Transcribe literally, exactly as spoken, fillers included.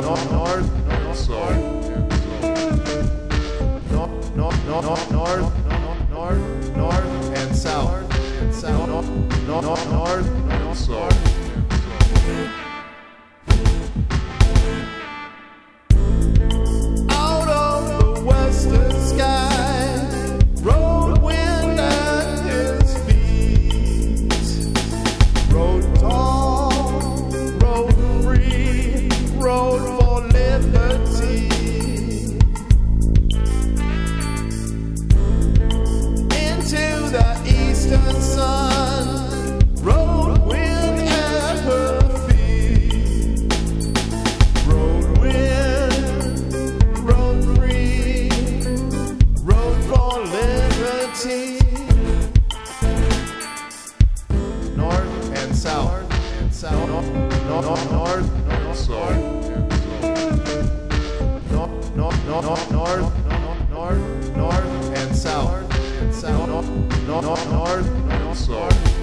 north, north, south, north, north, north, north, north, north, and south, and south, north, north, north, south. Out of the western sky, road wind at his feet, road tall, road free, road for liberty. Into the eastern sun, road wind at her feet, road wind, road free, road for liberty. North and south, and south, north, north, north, north, south, north, north, north, north, north, north, and south, and south, north, north, north, north, south.